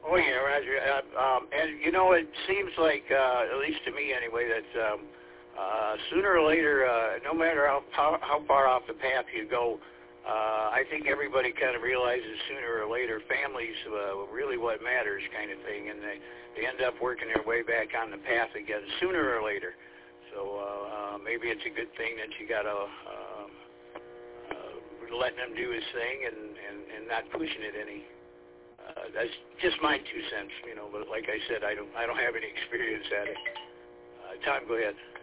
Oh yeah, Roger. And you know, it seems like, at least to me anyway, that sooner or later, no matter how far off the path you go, I think everybody kind of realizes sooner or later families really what matters, kind of thing, and they end up working their way back on the path again sooner or later. So maybe it's a good thing that you got to letting him do his thing and not pushing it any. That's just my 2 cents, you know. But like I said, I don't have any experience at it. Tom, go ahead.